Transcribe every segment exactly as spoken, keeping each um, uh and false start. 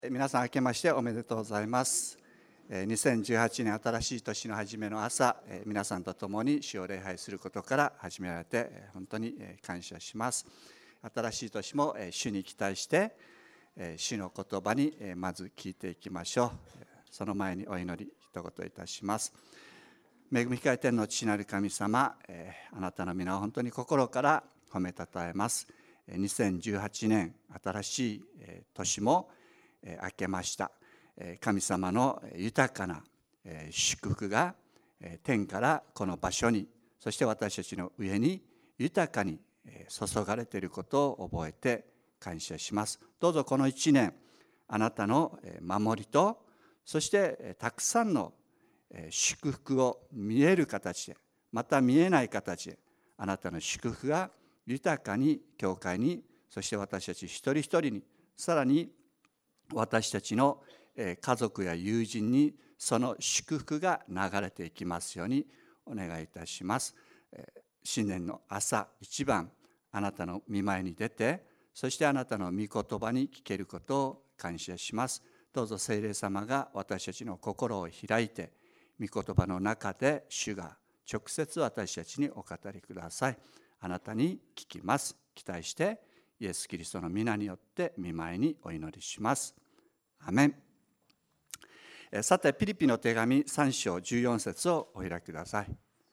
皆さん明けましておめでとうございます。にせんじゅうはちねん新しい年の初めの朝、皆さんと共に主を礼拝することから始められて本当に感謝します。新しい年も主に期待して主の言葉にまず聞いていきましょう。その前にお祈り一言いたします。恵み深い天の父なる神様、あなたの皆を本当に心から褒めたたえます。にせんじゅうはちねん新しい年も明けました。神様の豊かな祝福が天からこの場所に、そして私たちの上に豊かに注がれていることを覚えて感謝します。どうぞこのいちねんあなたの守りと、そしてたくさんの祝福を見える形で、また見えない形で、あなたの祝福が豊かに教会に、そして私たち一人一人に、さらに私たちの家族や友人にその祝福が流れていきますようにお願いいたします。新年の朝一番、あなたの御前に出て、そしてあなたの御言葉に聞けることを感謝します。どうぞ聖霊様が私たちの心を開いて、御言葉の中で主が直接私たちにお語りください。あなたに聞きます。期待してイエス・キリストの皆によって御前にお祈りします。アメン。さて、ピリピの手紙さん章じゅうよん節をお開きください。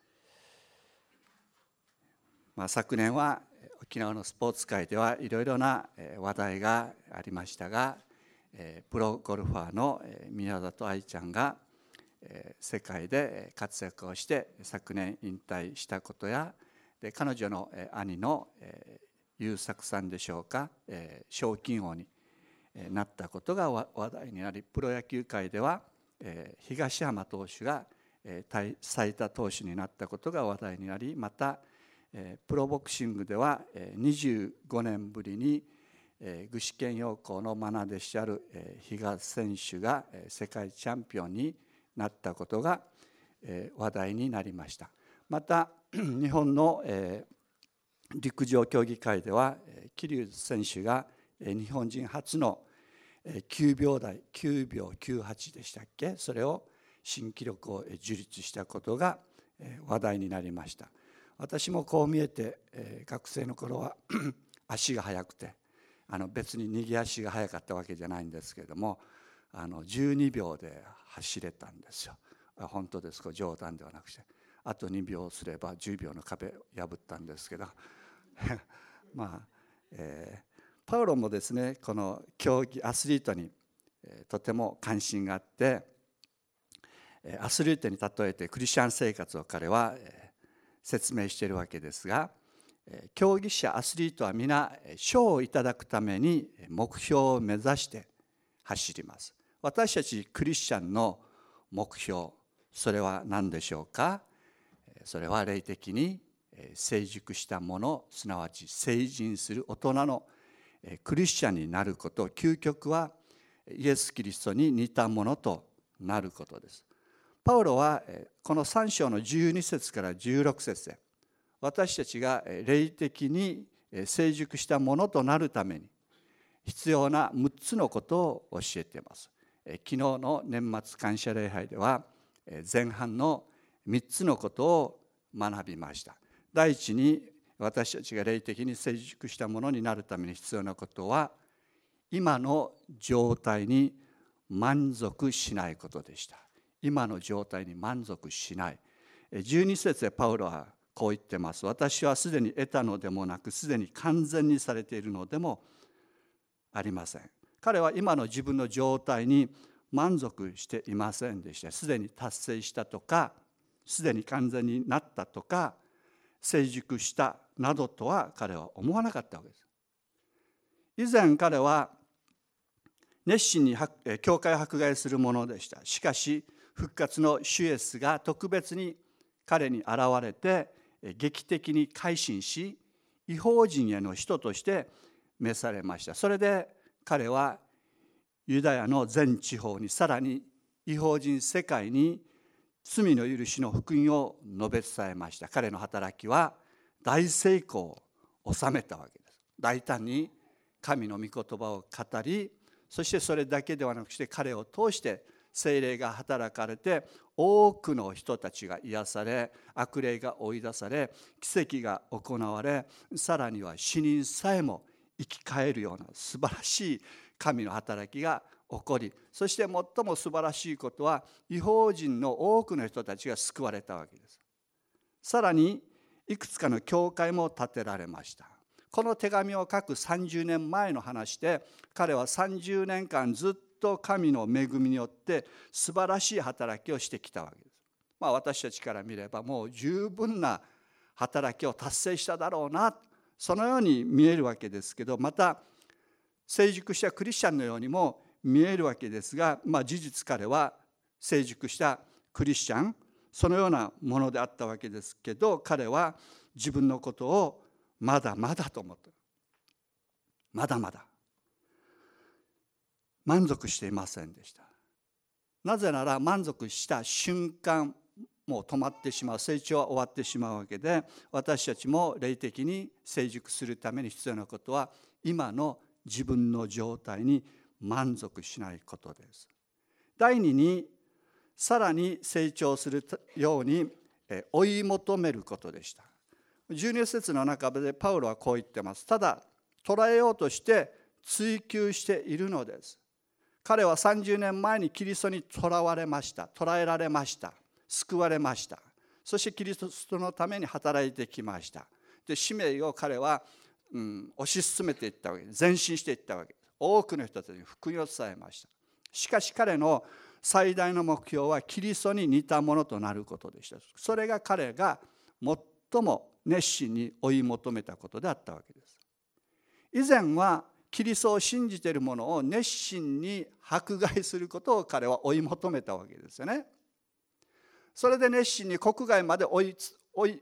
まあ、昨年は沖縄のスポーツ界ではいろいろな話題がありましたが、プロゴルファーの宮里藍ちゃんが世界で活躍をして昨年引退したことや、で彼女の兄の優作さんでしょうか、賞金王になったことが話題になり、プロ野球界では東浜投手が最多投手になったことが話題になり、またプロボクシングではにじゅうごねんぶりに具志堅用高の愛弟子である比嘉選手が世界チャンピオンになったことが話題になりました。また日本の陸上競技会では桐生選手が日本人初のきゅうびょう台きゅうびょうきゅうはちでしたっけ、それを新記録を樹立したことが話題になりました。私もこう見えて学生の頃は足が速くて、あの別に逃げ足が速かったわけじゃないんですけれども、あのじゅうにびょうで走れたんですよ。本当ですか、冗談ではなくて、あとにびょうすればじゅうびょうの壁破ったんですけどまあ、えー、パウロもですね、この競技アスリートに、えー、とても関心があって、アスリートに例えてクリスチャン生活を彼は、えー、説明しているわけですが、競技者アスリートは皆賞をいただくために目標を目指して走ります。私たちクリスチャンの目標、それは何でしょうか。それは霊的に成熟したもの、すなわち成人する大人のクリスチャンになること、究極はイエス・キリストに似たものとなることです。パウロはこのさん章のじゅうに節からじゅうろく節で、私たちが霊的に成熟したものとなるために必要なむっつのことを教えています。昨日の年末感謝礼拝では前半のみっつのことを学びました。第一に、私たちが霊的に成熟したものになるために必要なことは、今の状態に満足しないことでした。今の状態に満足しない。じゅうに節でパウロはこう言ってます。私はすでに得たのでもなく、すでに完全にされているのでもありません。彼は今の自分の状態に満足していませんでした。すでに達成したとか、すでに完全になったとか、成熟したなどとは彼は思わなかったわけです。以前彼は熱心に教会を迫害するものでした。しかし復活の主イエスが特別に彼に現れて劇的に改心し、異邦人への人として召されました。それで彼はユダヤの全地方に、さらに異邦人世界に罪の許しの福音を述べ伝えました。彼の働きは大成功を収めたわけです。大胆に神の御言葉を語り、 そしてそれだけではなくして彼を通して聖霊が働かれて多くの人たちが癒され、悪霊が追い出され、奇跡が行われ、さらには死人さえも生き返るような素晴らしい神の働きが起こり、そして最も素晴らしいことは異邦人の多くの人たちが救われたわけです。さらにいくつかの教会も建てられました。この手紙を書くさんじゅうねんまえの話で、彼はさんじゅうねんかんずっと神の恵みによって素晴らしい働きをしてきたわけです。まあ、私たちから見ればもう十分な働きを達成しただろうな、そのように見えるわけですけど、また成熟したクリスチャンのようにも見えるわけですが、まあ、事実彼は成熟したクリスチャン、そのようなものであったわけですけど、彼は自分のことをまだまだと思った。まだまだ満足していませんでした。なぜなら満足した瞬間もう止まってしまう、成長は終わってしまうわけで、私たちも霊的に成熟するために必要なことは今の自分の状態に満足しないことです。第二に、さらに成長するように追い求めることでした。じゅうに節の中でパウロはこう言ってます。ただ捉えようとして追求しているのです。彼はさんじゅうねんまえにキリストにとらわれました。捕らえられました。救われました。そしてキリストのために働いてきました。で、使命を彼は、うん、推し進めていったわけです。前進していったわけです。多くの人たちに福音を伝えました。しかし彼の最大の目標はキリストに似たものとなることでした。それが彼が最も熱心に追い求めたことであったわけです。以前はキリストを信じているものを熱心に迫害することを彼は追い求めたわけですよね。それで熱心に国外まで追い追い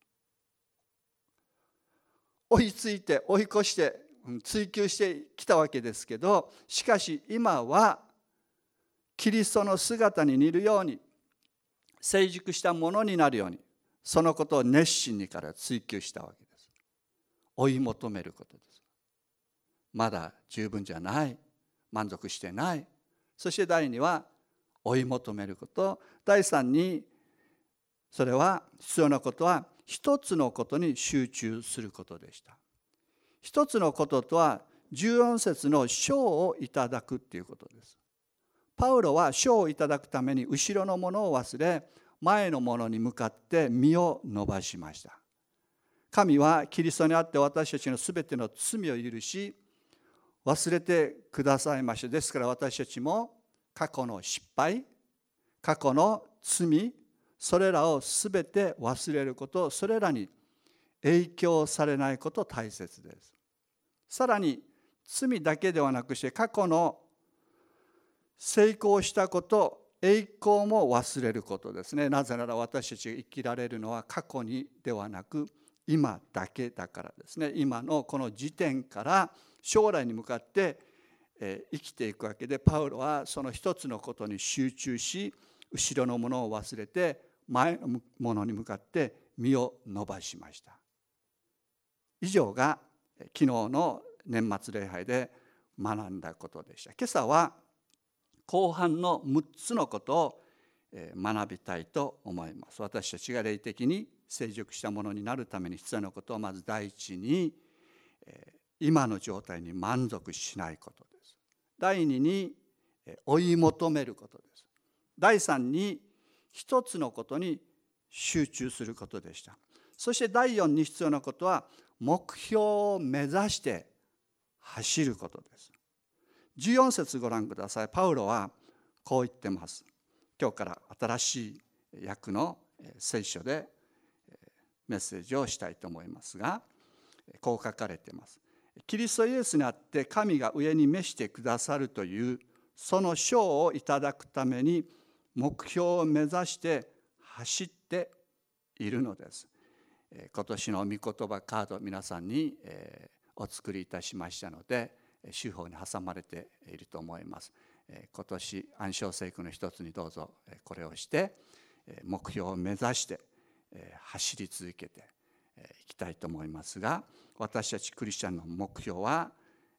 追いついて追い越して追求してきたわけですけど、しかし今はキリストの姿に似るように成熟したものになるように、そのことを熱心に彼は追求したわけです。追い求めることです。まだ十分じゃない、満足してない。そして第二は追い求めること。第三に、それは必要なことは一つのことに集中することでした。一つのこととはじゅうよん節の賞をいただくということです。パウロは賞をいただくために後ろのものを忘れ、前のものに向かって身を伸ばしました。神はキリストにあって私たちのすべての罪を許し忘れてくださいました。ですから私たちも過去の失敗、過去の罪、それらをすべて忘れること、それらに影響されないこと大切です。さらに罪だけではなくして過去の成功したこと、栄光も忘れることですね。なぜなら私たちが生きられるのは過去にではなく今だけだからですね。今のこの時点から将来に向かって生きていくわけで、パウロはその一つのことに集中し、後ろのものを忘れて前のものに向かって身を伸ばしました。以上が昨日の年末礼拝で学んだことでした。今朝は後半のむっつのことを学びたいと思います。私たちが霊的に成熟したものになるために必要なことは、まず第一に今の状態に満足しないことです。第二に追い求めることです。第三に一つのことに集中することでした。そして第四に必要なことは目標を目指して走ることです。じゅうよん節ご覧ください。パウロはこう言ってます。今日から新しい訳の聖書でメッセージをしたいと思いますが、こう書かれています。キリストイエスにあって神が上に召してくださるというその賞をいただくために目標を目指して走っているのです。今年の御言葉カード皆さんにお作りいたしましたので、手法に挟まれていると思います。今年暗唱聖句の一つにどうぞこれをして目標を目指して走り続けていきたいと思いますが、私たちクリスチャンの目標は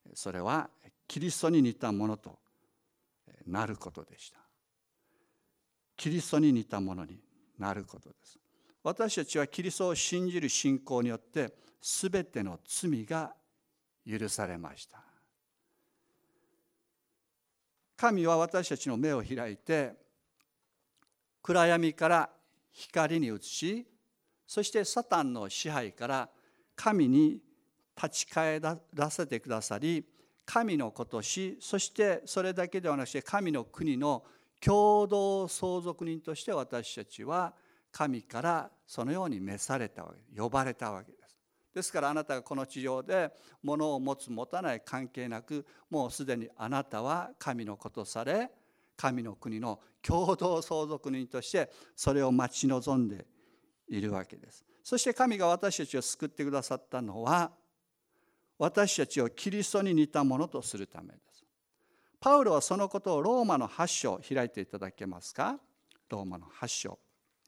それはキリストに似たものとなることでした。キリストに似たものになることです。私たちはキリストを信じる信仰によってすべての罪が許されました。神は私たちの目を開いて暗闇から光に移し、そしてサタンの支配から神に立ち返らせてくださり、神の子とし、そしてそれだけではなくて神の国の共同相続人として私たちは神からそのように召されたわけ、呼ばれたわけです。ですからあなたがこの地上で物を持つ持たない関係なく、もうすでにあなたは神の子とされ、神の国の共同相続人としてそれを待ち望んでいるわけです。そして神が私たちを救ってくださったのは、私たちをキリストに似たものとするためです。パウロはそのことをローマのはち章開いていただけますか。ローマのはち章、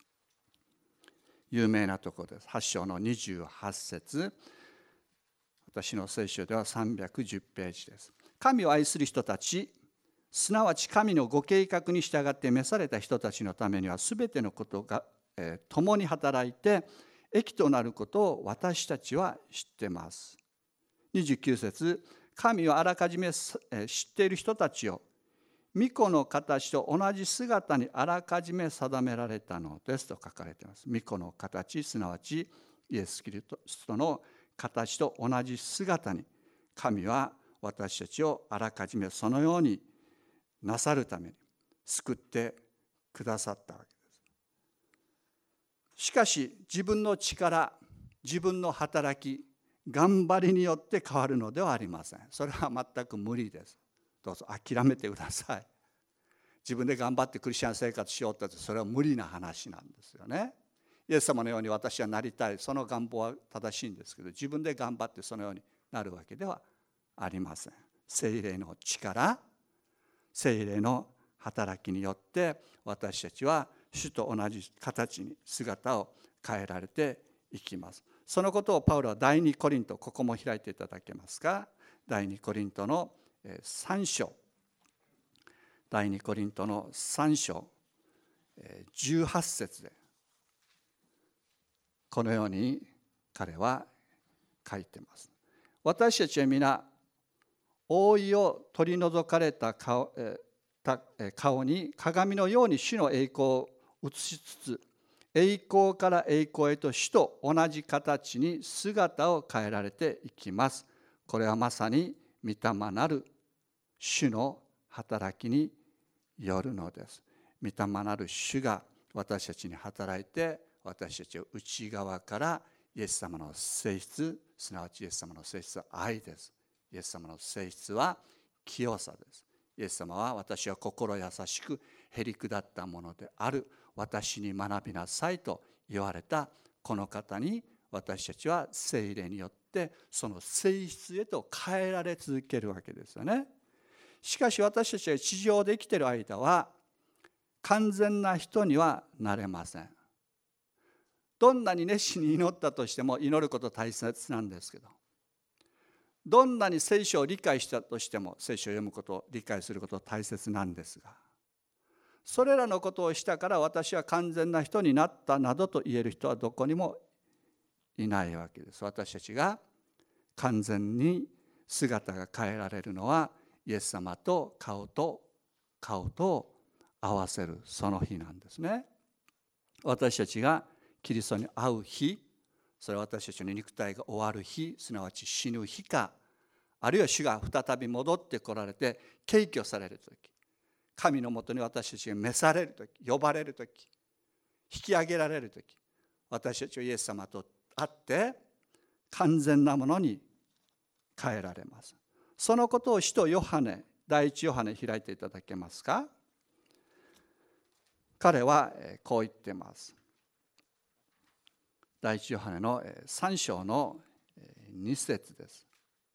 有名なところです。はち章のにじゅうはち節、私の聖書ではさんびゃくじゅうページです。神を愛する人たち、すなわち神のご計画に従って召された人たちのためには、すべてのことが、えー、共に働いて益となることを私たちは知っています。にじゅうきゅう節、神をあらかじめ知っている人たちを御子の形と同じ姿にあらかじめ定められたのですと書かれています。御子の形、すなわちイエス・キリストの形と同じ姿に、神は私たちをあらかじめそのようになさるために救ってくださったわけです。しかし自分の力、自分の働き、頑張りによって変わるのではありません。それは全く無理です。どうぞ諦めてください。自分で頑張ってクリスチャン生活しようってそれは無理な話なんですよね。イエス様のように私はなりたい、その願望は正しいんですけど、自分で頑張ってそのようになるわけではありません。聖霊の力、聖霊の働きによって私たちは主と同じ形に姿を変えられていきます。そのことをパウロは第二コリント、ここも開いていただけますか。第二コリントのさん章、第二コリントのさん章じゅうはち節でこのように彼は書いています。私たちは皆覆いを取り除かれた 顔, 顔に鏡のように主の栄光を映しつつ、栄光から栄光へと主と同じ形に姿を変えられていきます。これはまさに御霊なる主の働きによるのです。御霊なる主が私たちに働いて、私たちを内側からイエス様の性質、すなわちイエス様の性質は愛です。イエス様の性質は清さです。イエス様は、私は心優しくへり下ったものである、私に学びなさいと言われたこの方に、私たちは聖霊によってその性質へと変えられ続けるわけですよね。しかし私たちが地上で生きている間は完全な人にはなれません。どんなに熱心に祈ったとしても祈ること大切なんですけど、どんなに聖書を理解したとしても聖書を読むこと、理解すること大切なんですが、それらのことをしたから私は完全な人になったなどと言える人はどこにもいないわけです。私たちが完全に姿が変えられるのはイエス様と顔と顔と合わせるその日なんですね。私たちがキリストに会う日、それは私たちの肉体が終わる日、すなわち死ぬ日か、あるいは主が再び戻ってこられて敬挙されるとき、神のもとに私たちが召されるとき、呼ばれるとき、引き上げられるとき、私たちはイエス様と会って完全なものに変えられます。そのことを使徒ヨハネ、第一ヨハネ開いていただけますか。彼はこう言っています。第一ヨハネのさん章のに節です。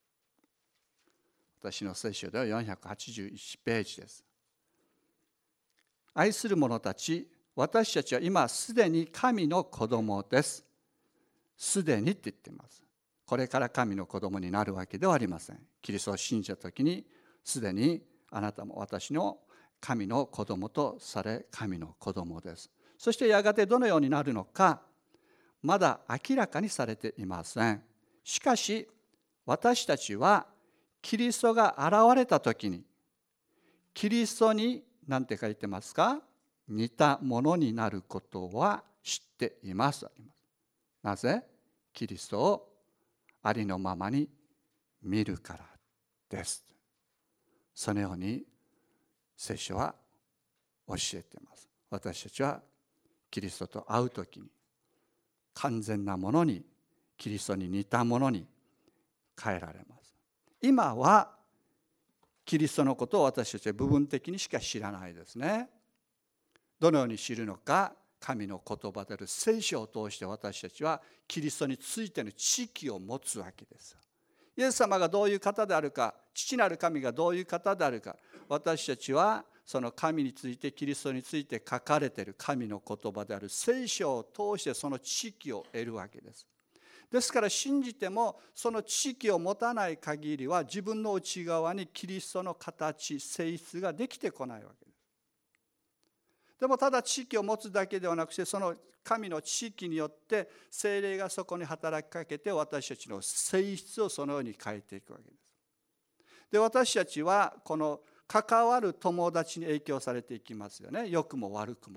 私の聖書ではよんひゃくはちじゅういちページです。愛する者たち、私たちは今すでに神の子供です。すでにって言っています。 これから神の子供になるわけではありません。キリストを信じたときにすでにあなたも私の神の子供とされ神の子供です。そしてやがてどのようになるのかまだ明らかにされていません。しかし私たちはキリストが現れたときにキリストに何て書いてますか、似たものになることは知っています。なぜ？キリストをありのままに見るからです。そのように聖書は教えています。私たちはキリストと会うときに完全なものに、キリストに似たものに変えられます。今はキリストのことを私たちは部分的にしか知らないですね。どのように知るのか、神の言葉である聖書を通して私たちはキリストについての知識を持つわけです。イエス様がどういう方であるか、父なる神がどういう方であるか、私たちはその神について、キリストについて書かれている神の言葉である聖書を通してその知識を得るわけです。ですから信じてもその知識を持たない限りは自分の内側にキリストの形、性質ができてこないわけです。でもただ知識を持つだけではなくて、その神の知識によって聖霊がそこに働きかけて私たちの性質をそのように変えていくわけです。で、私たちはこの関わる友達に影響されていきますよね。良くも悪くも。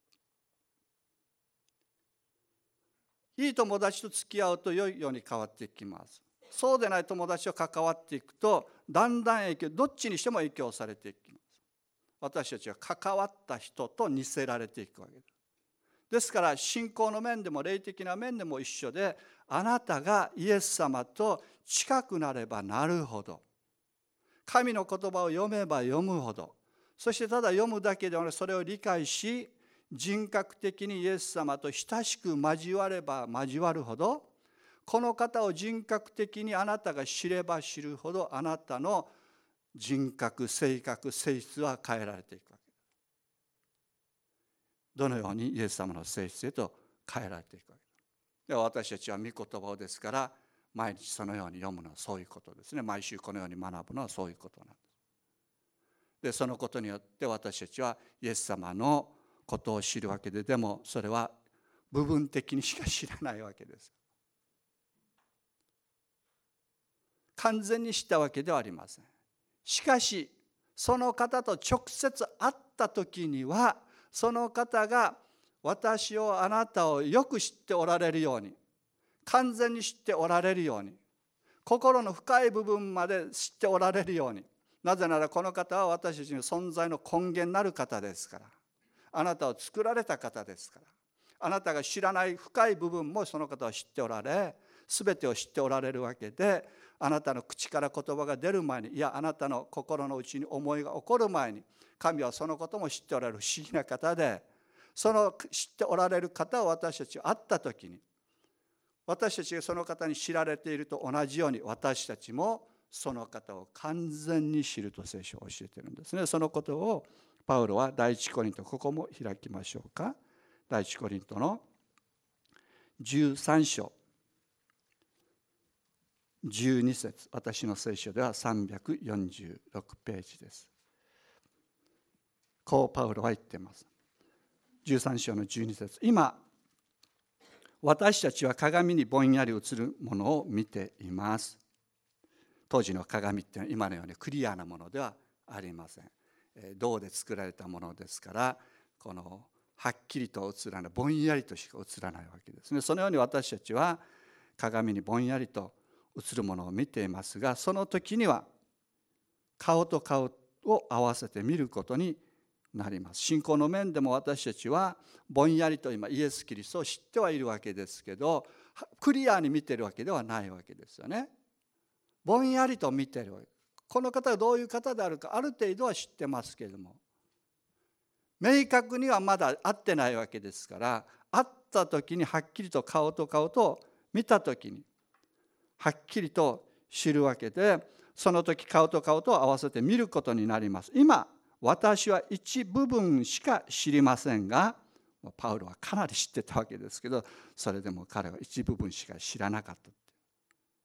いい友達と付き合うと良いように変わっていきます。そうでない友達と関わっていくとだんだん影響、どっちにしても影響されていきます。私たちは関わった人と似せられていくわけです。ですから信仰の面でも霊的な面でも一緒で、あなたがイエス様と近くなればなるほど、神の言葉を読めば読むほど、そしてただ読むだけではなくそれを理解し、人格的にイエス様と親しく交われば交わるほど、この方を人格的にあなたが知れば知るほど、あなたの人格、性格、性質は変えられていくわけです。どのようにイエス様の性質へと変えられていくわけです。で、私たちは御言葉をですから毎日そのように読むのはそういうことですね。毎週このように学ぶのはそういうことなんです。で、そのことによって私たちはイエス様のことを知るわけで、でもそれは部分的にしか知らないわけです。完全に知ったわけではありません。しかしその方と直接会った時には、その方が私を、あなたをよく知っておられるように、完全に知っておられるように、心の深い部分まで知っておられるように。なぜならこの方は私たちの存在の根源なる方ですから。あなたを作られた方ですから。あなたが知らない深い部分もその方は知っておられ、全てを知っておられるわけで、あなたの口から言葉が出る前に、いやあなたの心の内に思いが起こる前に、神はそのことも知っておられる不思議な方で、その知っておられる方を私たちが会った時に、私たちがその方に知られていると同じように、私たちもその方を完全に知ると聖書を教えているんですね。そのことをパウロは第一コリント、ここも開きましょうか。第一コリントのじゅうさん章じゅうに節、私の聖書ではさんびゃくよんじゅうろくページです。こうパウロは言っています。じゅうさん章のじゅうに節、今私たちは鏡にぼんやり映るものを見ています。当時の鏡っていうのは今のようにクリアなものではありません。銅で作られたものですから、このはっきりと映らない、ぼんやりとしか映らないわけですね。そのように私たちは鏡にぼんやりと映るものを見ていますが、その時には顔と顔を合わせて見ることになります。信仰の面でも私たちはぼんやりと今イエス・キリストを知ってはいるわけですけど、クリアに見ているわけではないわけですよね。ぼんやりと見ているわけ。この方がどういう方であるかある程度は知ってますけれども、明確にはまだ会ってないわけですから、会った時にはっきりと顔と顔と見た時にはっきりと知るわけで、その時顔と顔と合わせて見ることになります。今私は一部分しか知りませんが、パウロはかなり知ってたわけですけど、それでも彼は一部分しか知らなかった。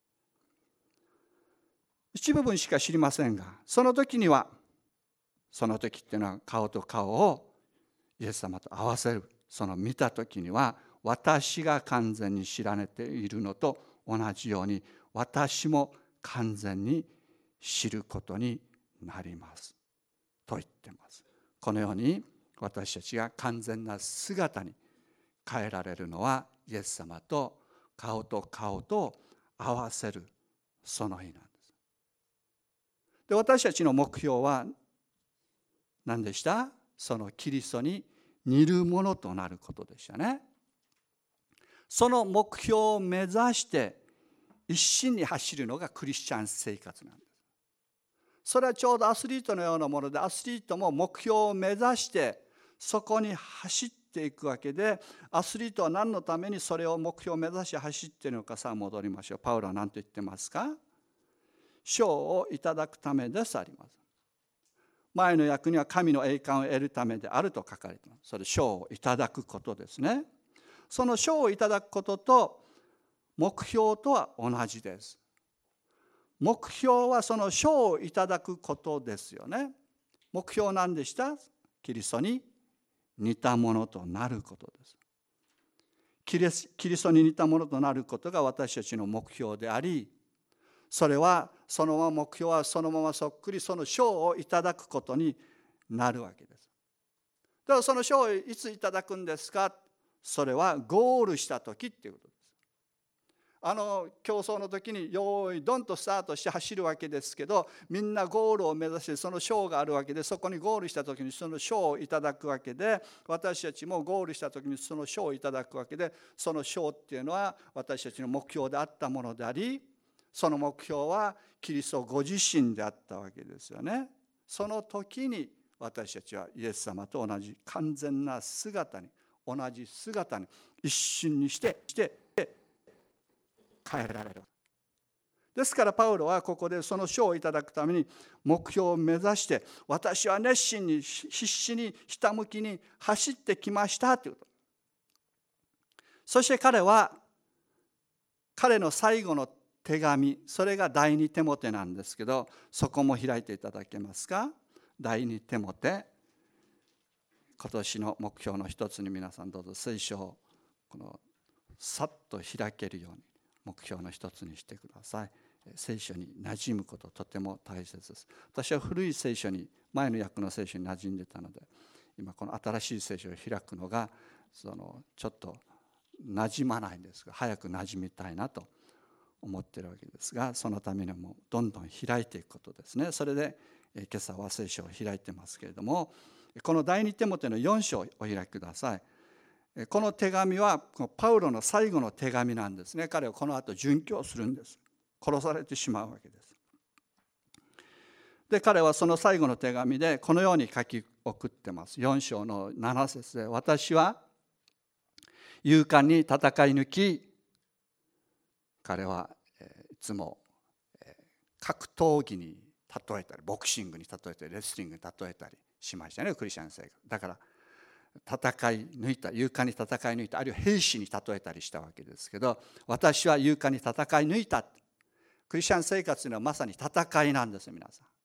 一部分しか知りませんが、その時には、その時っていうのは顔と顔をイエス様と合わせる。その見た時には、私が完全に知られているのと同じように、私も完全に知ることになりますと言ってます。このように私たちが完全な姿に変えられるのは、イエス様と顔と顔と合わせるその日なんです。で、私たちの目標は何でした？そのキリストに似るものとなることでしたね。その目標を目指して一心に走るのがクリスチャン生活なんです。それはちょうどアスリートのようなもので、アスリートも目標を目指してそこに走っていくわけで、アスリートは何のためにそれを目標を目指して走っているのか。さあ戻りましょう。パウロは何と言ってますか？賞をいただくためですあります。前の訳には神の栄冠を得るためであると書かれています。それ賞をいただくことですね。その賞をいただくことと目標とは同じです。目標はその賞をいただくことですよね。目標は何でした？キリストに似たものとなることです。キリス、キリストに似たものとなることが私たちの目標であり、それはそのまま目標はそのままそっくりその賞をいただくことになるわけです。だからその賞をいついただくんですか？それはゴールした時っていうことです。あの競争の時によーいドンとスタートして走るわけですけど、みんなゴールを目指してその賞があるわけで、そこにゴールした時にその賞をいただくわけで、私たちもゴールした時にその賞をいただくわけで、その賞っていうのは私たちの目標であったものであり、その目標はキリストご自身であったわけですよね。その時に私たちはイエス様と同じ完全な姿に、同じ姿に一瞬にしてして変えられる。ですからパウロはここでその賞をいただくために目標を目指して、私は熱心に必死にひたむきに走ってきましたということ。そして彼は彼の最後の手紙、それが第二テモテなんですけど、そこも開いていただけますか？第二テモテ、今年の目標の一つに皆さんどうぞ聖書をこのさっと開けるように目標の一つにしてください。聖書に馴染むこととても大切です。私は古い聖書に、前の訳の聖書に馴染んでたので、今この新しい聖書を開くのがそのちょっと馴染まないんですが、早く馴染みたいなと思っているわけですが、そのためにもどんどん開いていくことですね。それで今朝は聖書を開いてますけれども、この第二テモテのよん章をお開きください。この手紙はパウロの最後の手紙なんですね。彼はこの後殉教するんです。殺されてしまうわけです。で、彼はその最後の手紙でこのように書き送ってます。よん章のなな節で、私は勇敢に戦い抜き、彼はいつも格闘技に例えたり、ボクシングに例えたり、レスリングに例えたりしましたね、クリスチャン生活。だから戦い抜いた、勇敢に戦い抜いた、あるいは兵士に例えたりしたわけですけど、私は勇敢に戦い抜いた。クリスチャン生活というのはまさに戦いなんですよ、皆さん。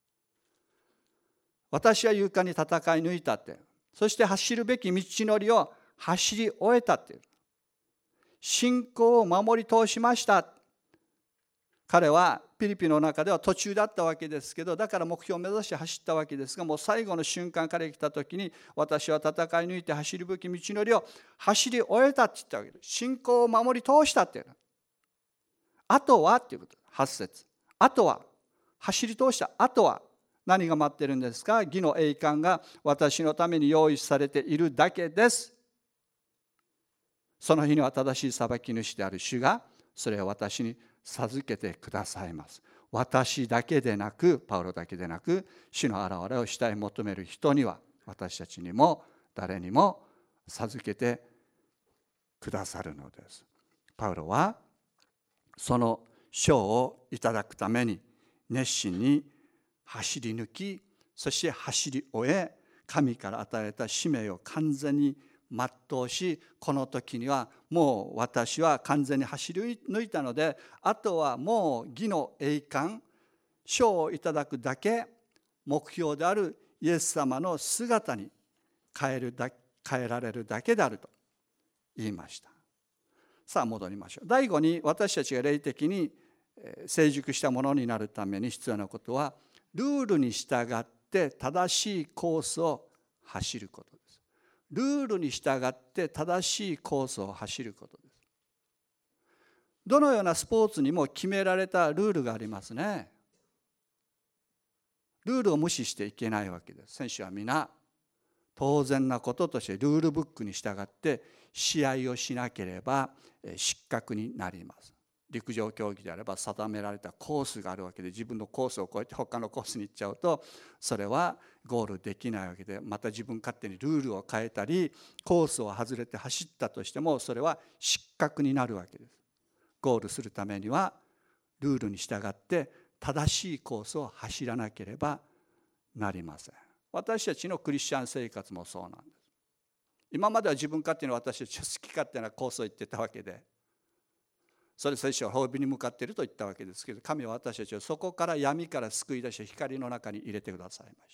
私は勇敢に戦い抜いたって、そして走るべき道のりを走り終えたっていう、信仰を守り通しました。彼はピリピの中では途中だったわけですけど、だから目標を目指して走ったわけですが、もう最後の瞬間から来た時に、私は戦い抜いて走るべき道のりを走り終えたって言ったわけです。信仰を守り通したっていうの。あとはっていうこと。はち節。あとは、走り通した。あとは何が待ってるんですか？義の栄冠が私のために用意されているだけです。その日には正しい裁き主である主がそれを私に授けてくださいます。私だけでなく、パウロだけでなく、主の現れをしたい求める人には、私たちにも誰にも授けてくださるのです。パウロはその賞をいただくために熱心に走り抜き、そして走り終え、神から与えた使命を完全に全うし、この時にはもう私は完全に走り抜いたので、あとはもう義の栄冠、 賞をいただくだけ、目標であるイエス様の姿に変えるだ変えられるだけであると言いました。さあ戻りましょう。第五に、私たちが霊的に成熟したものになるために必要なことは、ルールに従って正しいコースを走ることです。ルールに従って正しいコースを走ることです。どのようなスポーツにも決められたルールがありますね。ルールを無視していけないわけです。選手は皆当然なこととしてルールブックに従って試合をしなければ失格になります。陸上競技であれば定められたコースがあるわけで、自分のコースを越えて他のコースに行っちゃうとそれはゴールできないわけで、また自分勝手にルールを変えたりコースを外れて走ったとしてもそれは失格になるわけです。ゴールするためにはルールに従って正しいコースを走らなければなりません。私たちのクリスチャン生活もそうなんです。今までは自分勝手に私たちは好き勝手なコースを行ってたわけで、それ聖書は滅びに向かっていると言ったわけですけど、神は私たちをそこから闇から救い出して光の中に入れてくださいました。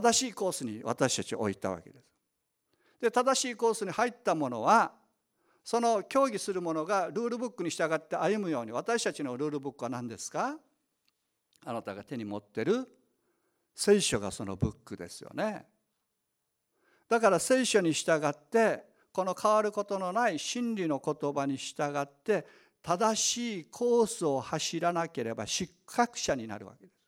正しいコースに私たちを置いたわけです。で、正しいコースに入ったものは、その競技する者がルールブックに従って歩むように、私たちのルールブックは何ですか？あなたが手に持っている聖書がそのブックですよね。だから聖書に従ってこの変わることのない真理の言葉に従って正しいコースを走らなければ失格者になるわけです。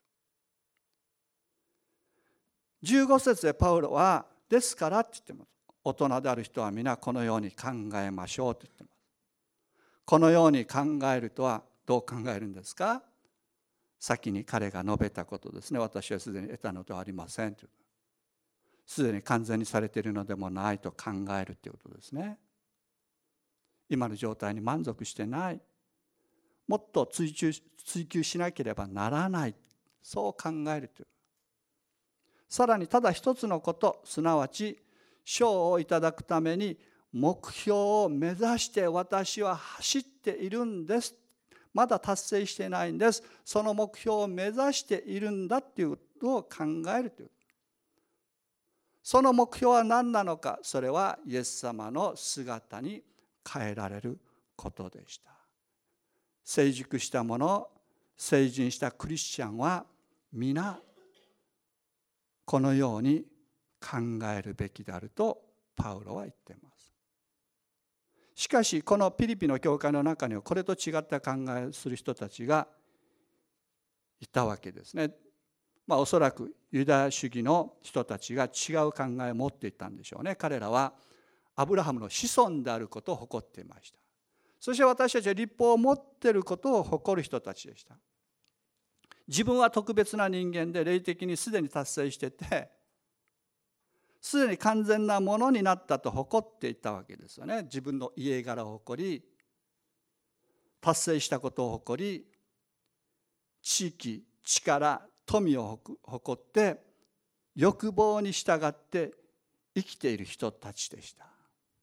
じゅうご節でパウロはですからって言ってます。大人である人は皆このように考えましょうと言ってます。このように考えるとはどう考えるんですか？先に彼が述べたことですね。私はすでに得たのではありませんという。すでに完全にされているのでもないと考えるということですね。今の状態に満足してない。もっと追求、追求しなければならない。そう考えるという。さらにただ一つのこと、すなわち賞をいただくために目標を目指して私は走っているんです。まだ達成してないんです。その目標を目指しているんだっていうことを考えるという。その目標は何なのか。それはイエス様の姿に変えられることでした。成熟した者、成人したクリスチャンは皆このように考えるべきであるとパウロは言っています。しかしこのピリピの教会の中にはこれと違った考えをする人たちがいたわけですね。まあおそらくユダヤ主義の人たちが違う考えを持っていたんでしょうね。彼らはアブラハムの子孫であることを誇っていました。そして私たちは律法を持っていることを誇る人たちでした。自分は特別な人間で霊的にすでに達成してて、すでに完全なものになったと誇っていたわけですよね。自分の家柄を誇り、達成したことを誇り、地域、力、富を誇って欲望に従って生きている人たちでした。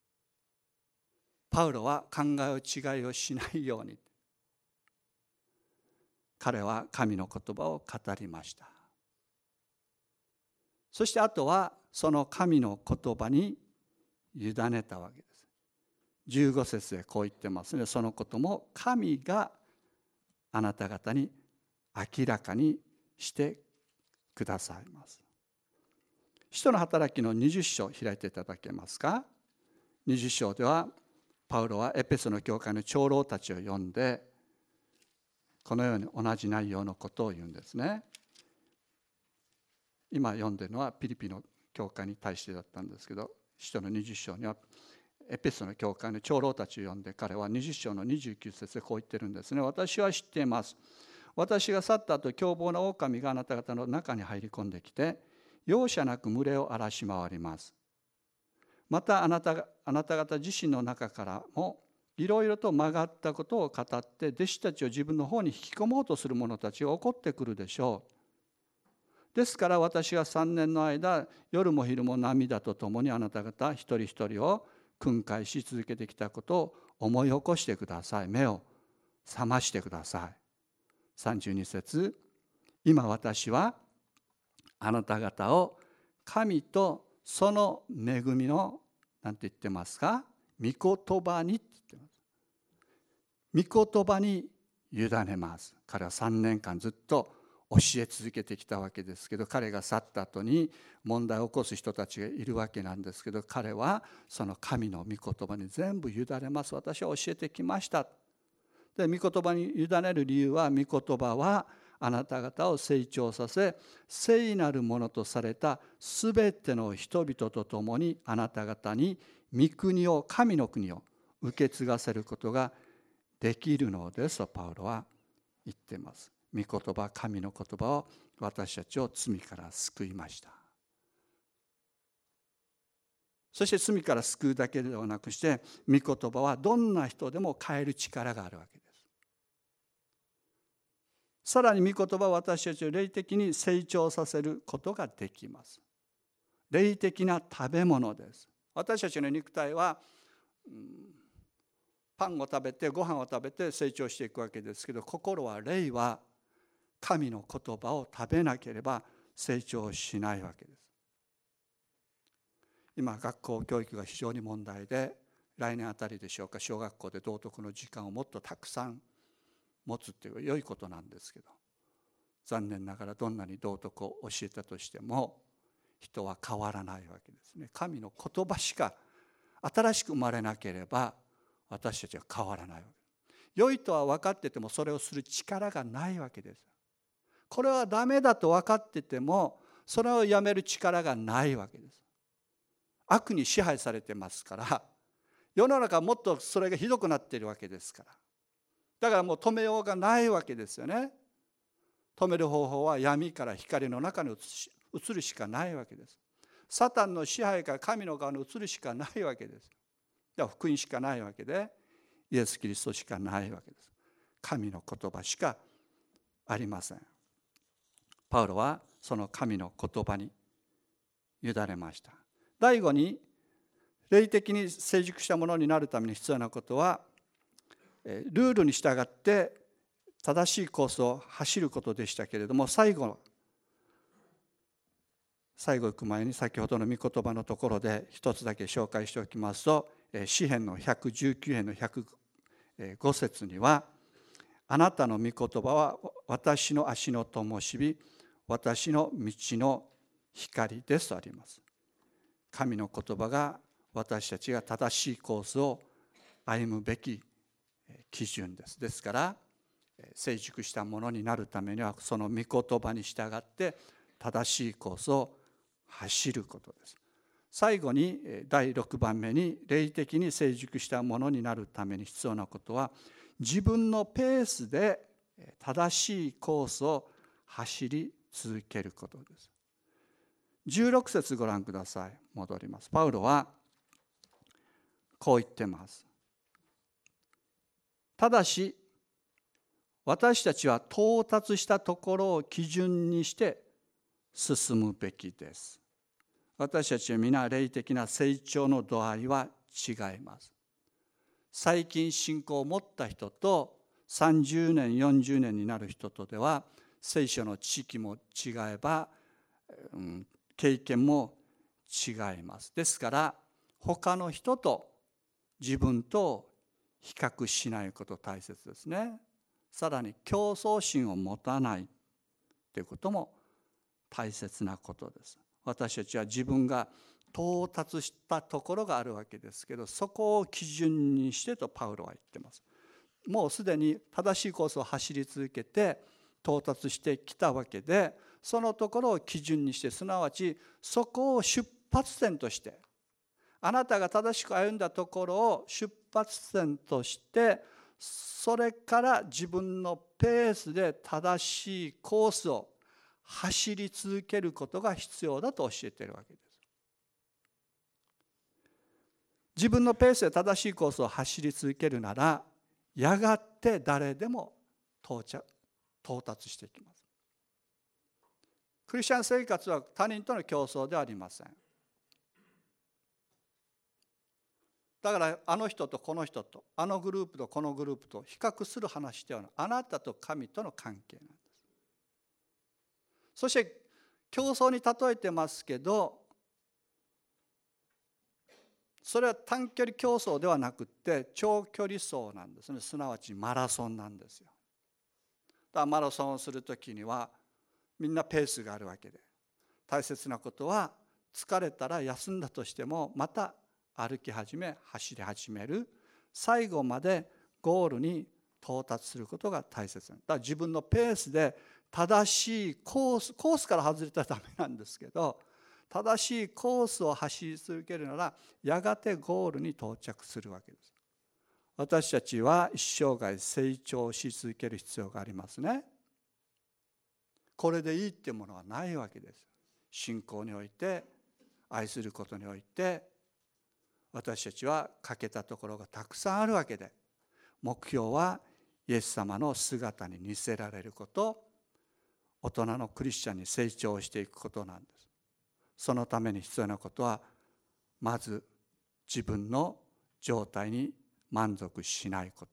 パウロは考え違いをしないように、彼は神の言葉を語りました。そしてあとはその神の言葉に委ねたわけです。じゅうご節でこう言ってますね。そのことも神があなた方に明らかにしてくださいます。使徒の働きのにじゅっ章開いていただけますか。にじゅっ章ではパウロはエペソの教会の長老たちを呼んでこのように同じ内容のことを言うんですね。今読んでるのはピリピの教会に対してだったんですけど、使徒のにじゅっ章にはエペソの教会の長老たちを呼んで、彼はにじゅっ章のにじゅうきゅう節でこう言ってるんですね。私は知っています。私が去った後、凶暴な狼があなた方の中に入り込んできて、容赦なく群れを荒らし回ります。またあなたが、あなた方自身の中からもいろいろと曲がったことを語って弟子たちを自分の方に引き込もうとする者たちが怒ってくるでしょう。ですから私がさんねんの間夜も昼も涙とともにあなた方一人一人を訓戒し続けてきたことを思い起こしてください。目を覚ましてください。 さんじゅうに節、今私はあなた方を神とその恵みの、なんて言ってますか、御言葉にって言ってます。御言葉に委ねます。彼はさんねんかんずっと教え続けてきたわけですけど、彼が去った後に問題を起こす人たちがいるわけなんですけど、彼はその神の御言葉に全部委ねます。私は教えてきました。で、御言葉に委ねる理由は、御言葉はあなた方を成長させ、聖なるものとされたすべての人々と共にあなた方に御国を、神の国を受け継がせることができるのですとパウロは言っています。御言葉、神の言葉を私たちを罪から救いました。そして罪から救うだけではなくして、御言葉はどんな人でも変える力があるわけです。さらに御言葉は私たちを霊的に成長させることができます。霊的な食べ物です。私たちの肉体は、うん、パンを食べてご飯を食べて成長していくわけですけど、心は、霊は神の言葉を食べなければ成長しないわけです。今学校教育が非常に問題で、来年あたりでしょうか、小学校で道徳の時間をもっとたくさん持つっていう良いことなんですけど、残念ながらどんなに道徳を教えたとしても人は変わらないわけですね。神の言葉しか新しく生まれなければ私たちは変わらないわけです。良いとは分かっててもそれをする力がないわけです。これはダメだと分かっててもそれをやめる力がないわけです。悪に支配されてますから、世の中はもっとそれがひどくなっているわけですから、だからもう止めようがないわけですよね。止める方法は闇から光の中に移るしかないわけです。サタンの支配から神の側に移るしかないわけです。だから福音しかないわけで、イエス・キリストしかないわけです。神の言葉しかありません。パウロはその神の言葉に委ねました。第五に、霊的に成熟したものになるために必要なことは、ルールに従って正しいコースを走ることでしたけれども、最後最後行く前に先ほどの御言葉のところで一つだけ紹介しておきますと、詩編のひゃくじゅうきゅう編のひゃくご節には、あなたの御言葉は私の足の灯火、私の道の光ですとあります。神の言葉が私たちが正しいコースを歩むべき基準です。ですから成熟したものになるためにはその御言葉に従って正しいコースを走ることです。最後にだいろくばんめに、霊的に成熟したものになるために必要なことは、自分のペースで正しいコースを走り続けることです。じゅうろく節ご覧ください。戻ります。パウロはこう言ってます。ただし私たちは到達したところを基準にして進むべきです。私たちは皆霊的な成長の度合いは違います。最近信仰を持った人とさんじゅうねんよんじゅうねんになる人とでは聖書の知識も違えば、うん、経験も違います。ですから他の人と自分と比較しないこと大切ですね。さらに競争心を持たないということも大切なことです。私たちは自分が到達したところがあるわけですけど、そこを基準にしてとパウロは言ってます。もうすでに正しいコースを走り続けて到達してきたわけで、そのところを基準にして、すなわちそこを出発点として、あなたが正しく歩んだところを出発点として、それから自分のペースで正しいコースを走り続けることが必要だと教えているわけです。自分のペースで正しいコースを走り続けるなら、やがて誰でも到着、到達していきます。クリスチャン生活は他人との競争ではありません。 だからあの人とこの人とあのグループとこのグループと比較する話ではない。あなたと神との関係なんです。そして競争に例えてますけど、それは短距離競争ではなくて長距離走なんですね。すなわちマラソンなんですよ。だからマラソンをするときにはみんなペースがあるわけで、大切なことは疲れたら休んだとしてもまた歩き始め走り始める、最後までゴールに到達することが大切なんだ。だから自分のペースで正しいコースコースから外れたらダメなんですけど、正しいコースを走り続けるならやがてゴールに到着するわけです。私たちは一生涯成長し続ける必要がありますね。これでいいっていうものはないわけです。信仰において、愛することにおいて、私たちは欠けたところがたくさんあるわけで、目標はイエス様の姿に似せられること、大人のクリスチャンに成長していくことなんです。そのために必要なことは、まず自分の状態に満足しないこと、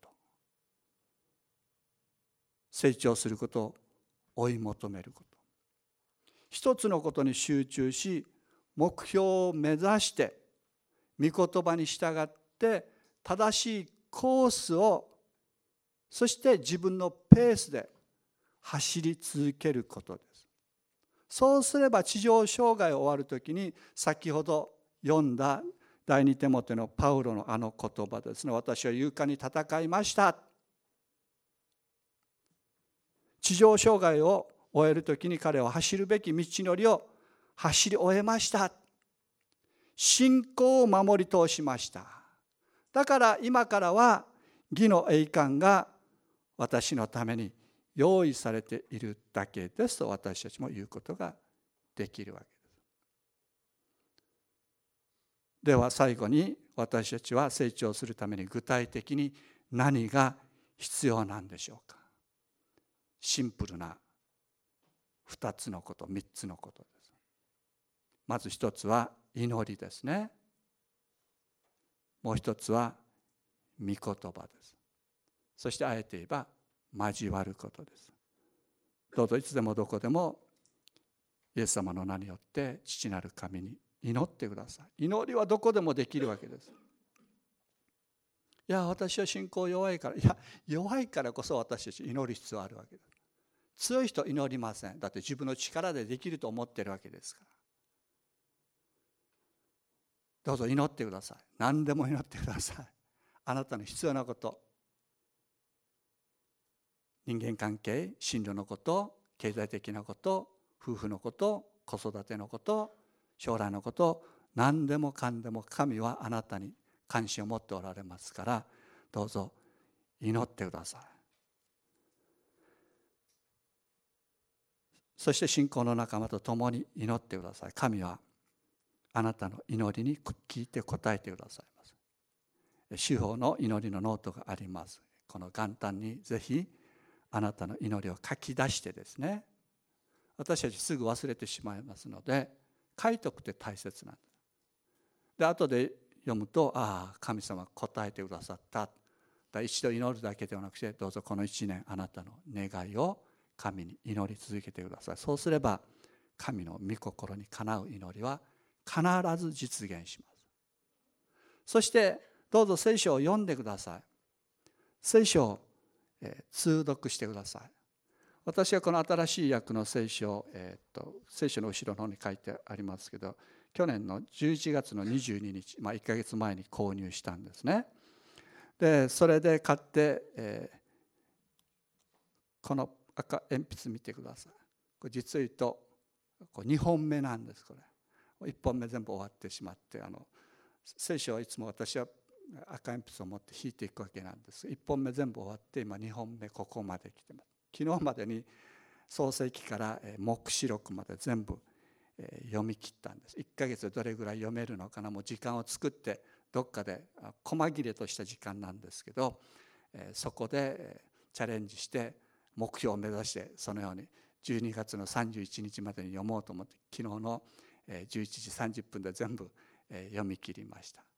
成長することを追い求めること、一つのことに集中し目標を目指して御言葉に従って正しいコースを、そして自分のペースで走り続けることです。そうすれば地上生涯を終わるときに、先ほど読んだ第二テモテのパウロのあの言葉ですね。私は勇敢に戦いました。地上生涯を終えるときに彼は走るべき道のりを走り終えました。信仰を守り通しました。だから今からは義の栄冠が私のために用意されているだけですと私たちも言うことができるわけです。では最後に、私たちは成長するために具体的に何が必要なんでしょうか。シンプルなふたつのこと、みっつのことです。まず一つは祈りですね。もう一つは御言葉です。そしてあえて言えば交わることです。どうぞいつでもどこでもイエス様の名によって父なる神に祈ってください。祈りはどこでもできるわけです。いや私は信仰弱いから、いや弱いからこそ私たち祈る必要あるわけです。強い人祈りません。だって自分の力でできると思っているわけですから。どうぞ祈ってください。何でも祈ってください。あなたの必要なこと、人間関係、進路のこと、経済的なこと、夫婦のこと、子育てのこと、将来のこと、何でもかんでも神はあなたに関心を持っておられますから、どうぞ祈ってください。そして信仰の仲間と共に祈ってください。神はあなたの祈りに聞いて答えてくださいます。司法の祈りのノートがあります。この元旦にぜひあなたの祈りを書き出してですね、私たちすぐ忘れてしまいますので、書いておくって大切なんです。で、後で読むと、ああ、神様答えてくださった。だ一度祈るだけではなくて、どうぞこの一年あなたの願いを神に祈り続けてください。そうすれば神の御心にかなう祈りは必ず実現します。そしてどうぞ聖書を読んでください。聖書を、えー、通読してください。私はこの新しい訳の聖書、えー、っと聖書の後ろの方に書いてありますけど、去年のじゅういちがつのにじゅうににち、まあ、いっかげつまえに購入したんですね。でそれで買って、えー、この赤鉛筆見てください。これ実を言うとこれにほんめなんです。これいっぽんめ全部終わってしまって、あの聖書はいつも私は赤鉛筆を持って引いていくわけなんです。いっぽんめ全部終わって今にほんめここまで来てます。昨日までに創世記から黙示録まで全部読み切ったんです。いっかげつでどれぐらい読めるのかな、もう時間を作ってどっかで細切れとした時間なんですけど、そこでチャレンジして目標を目指して、そのようにじゅうにがつのさんじゅういちにちまでに読もうと思って、昨日のじゅういちじさんじゅっぷんで全部読み切りました。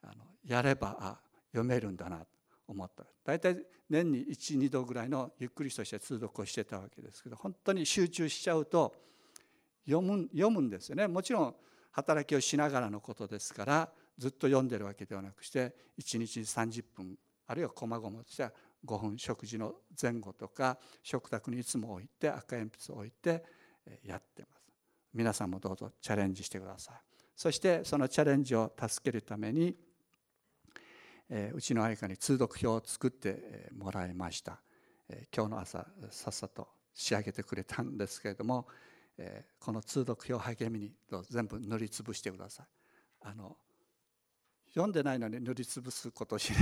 あのやればあ読めるんだなと思った。大体年にいち、にどぐらいのゆっくりとした通読をしてたわけですけど、本当に集中しちゃうと読む、読むんですよね。もちろん働きをしながらのことですからずっと読んでるわけではなくして、いちにちさんじゅっぷん、あるいはこまごまとしてはごふん、食事の前後とか食卓にいつも置いて赤鉛筆を置いてやってます。皆さんもどうぞチャレンジしてください。そしてそのチャレンジを助けるために、えー、うちの愛花に通読表を作ってもらいました。えー、今日の朝さっさと仕上げてくれたんですけれども、えー、この通読表を励みにどうぞ全部塗りつぶしてください。あの読んでないのに塗りつぶすことをしない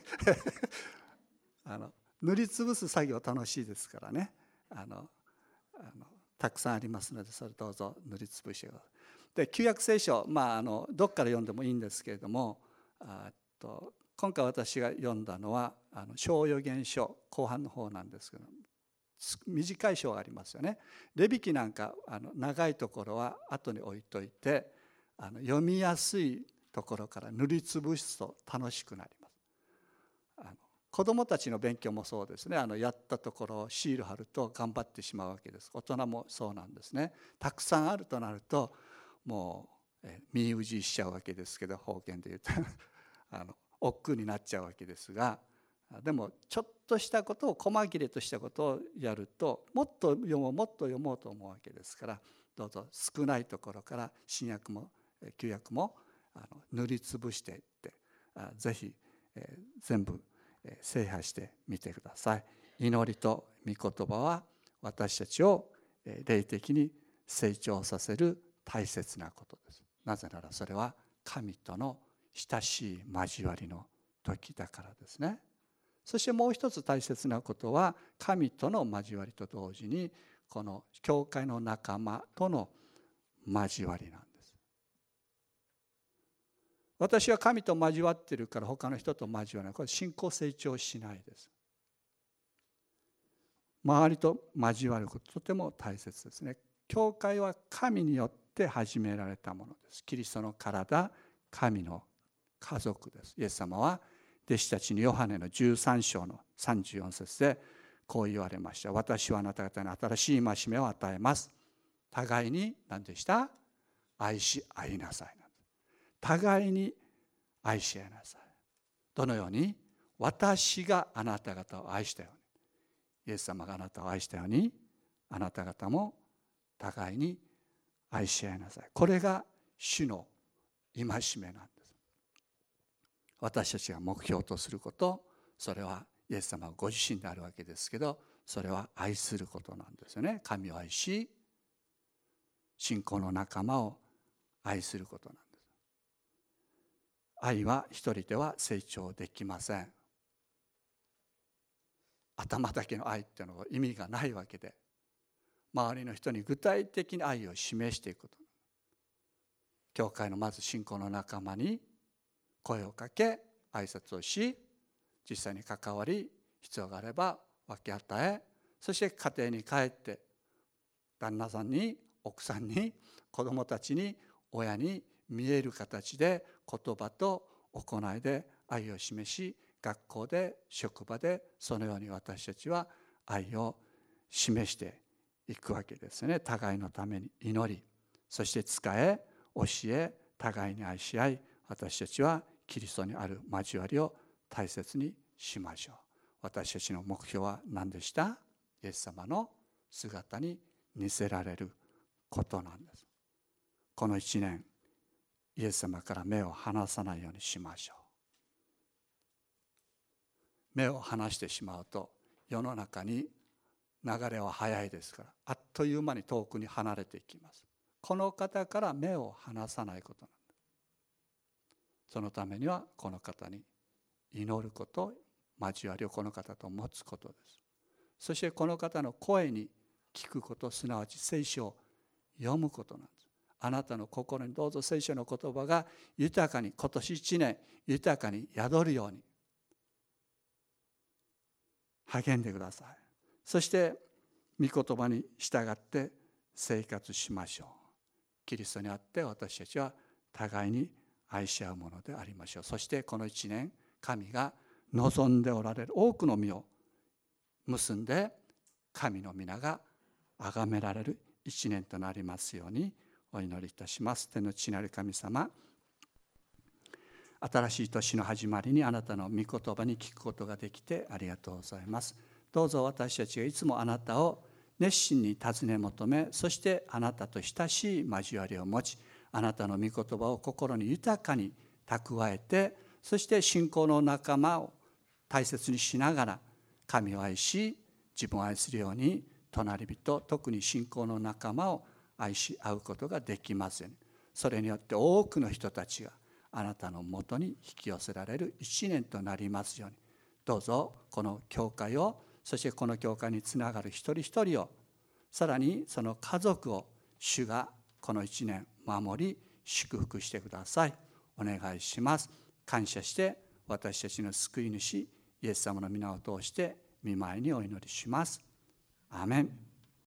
あの塗りつぶす作業楽しいですからね。あのあのたくさんありますので、それどうぞ塗りつぶしてください。で、旧約聖書、まあ、あのどっから読んでもいいんですけれども、あと今回私が読んだのはあの小預言書後半の方なんですけど、短い章がありますよね。レビ記なんかあの長いところは後に置いといて、あの読みやすいところから塗りつぶすと楽しくなります。あの子どもたちの勉強もそうですね。あのやったところをシール貼ると頑張ってしまうわけです。大人もそうなんですね。たくさんあるとなるともう身うじしちゃうわけですけど、方言で言うとあの億劫になっちゃうわけですが、でもちょっとしたことを細切れとしたことをやるともっと読もうもっと読もうと思うわけですから、どうぞ少ないところから新約も旧約もあの塗りつぶしていって、ぜひ全部制覇してみてください。祈りと御言葉は私たちを霊的に成長させる大切なことです。なぜならそれは神との親しい交わりの時だからですね。そしてもう一つ大切なことは、神との交わりと同時にこの教会の仲間との交わりなんです。私は神と交わっているから他の人と交わらない。これ信仰成長しないです。周りと交わること、とても大切ですね。教会は神によって始められたものです。キリストの体、神の家族です。イエス様は弟子たちにヨハネのじゅうさん章のさんじゅうよん節でこう言われました。私はあなた方に新しい戒めを与えます。互いに何でした？愛し合いなさい。互いに愛し合いなさい。どのように？私があなた方を愛したように、イエス様があなたを愛したように、あなた方も互いに愛し合いなさい。これが主の戒めなんです。私たちが目標とすること、それはイエス様ご自身であるわけですけど、それは愛することなんですよね。神を愛し、信仰の仲間を愛することなんです。愛は一人では成長できません。頭だけの愛っていうのは意味がないわけで、周りの人に具体的に愛を示していくこと。教会のまず信仰の仲間に声をかけ、挨拶をし、実際に関わり、必要があれば分け与え、そして家庭に帰って旦那さんに、奥さんに、子供たちに、親に見える形で言葉と行いで愛を示し、学校で職場でそのように私たちは愛を示していくわけですね。互いのために祈り、そして仕え、教え、互いに愛し合い、私たちはキリストにある交わりを大切にしましょう。私たちの目標は何でした？イエス様の姿に似せられることなんです。この一年、イエス様から目を離さないようにしましょう。目を離してしまうと世の中に流れは早いですから、あっという間に遠くに離れていきます。この方から目を離さないことなんです。そのためにはこの方に祈ること、交わりをこの方と持つことです。そしてこの方の声に聞くこと、すなわち聖書を読むことなんです。あなたの心にどうぞ聖書の言葉が豊かに、今年一年豊かに宿るように励んでください。そして御言葉に従って生活しましょう。キリストにあって私たちは互いに愛し合うものでありましょう。そしてこの一年、神が望んでおられる多くの実を結んで、神の皆が崇められる一年となりますようにお祈りいたします。天の父なる神様、新しい年の始まりにあなたの御言葉に聞くことができてありがとうございます。どうぞ私たちがいつもあなたを熱心に尋ね求め、そしてあなたと親しい交わりを持ち、あなたの御言葉を心に豊かに蓄えて、そして信仰の仲間を大切にしながら神を愛し、自分を愛するように隣人、特に信仰の仲間を愛し合うことができますように。それによって多くの人たちがあなたのもとに引き寄せられる一年となりますように。どうぞこの教会を、そしてこの教会につながる一人一人を、さらにその家族を主がこの一年守り祝福してください。お願いします。感謝して私たちの救い主イエス様の皆を通して御前にお祈りします。アーメン。